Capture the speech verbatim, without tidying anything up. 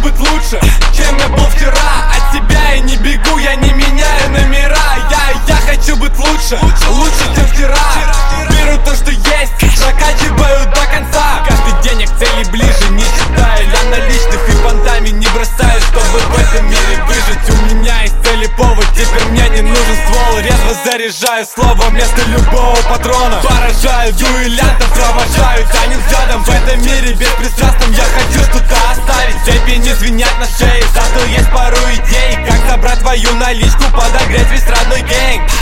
быть лучше, чем я был вчера. От себя я не бегу, я не меняю номера. Я, я хочу быть лучше, лучше, чем вчера. Беру то, что есть, заканчиваю до конца. Каждый день я к цели ближе, не считаю для наличных и понтами не бросаю, чтобы в этом мире выжить. У меня есть цели повод, теперь мне не нужен ствол. Резво заряжаю слово вместо любого патрона. Поражаю дуэлянтов, провожаю тянет взглядом. В этом мире беспристрастным я хочу что-то оставить. Цепи не звенят на шее, зато есть пару идей, как забрать твою наличку, подогреть весь родной гэнг.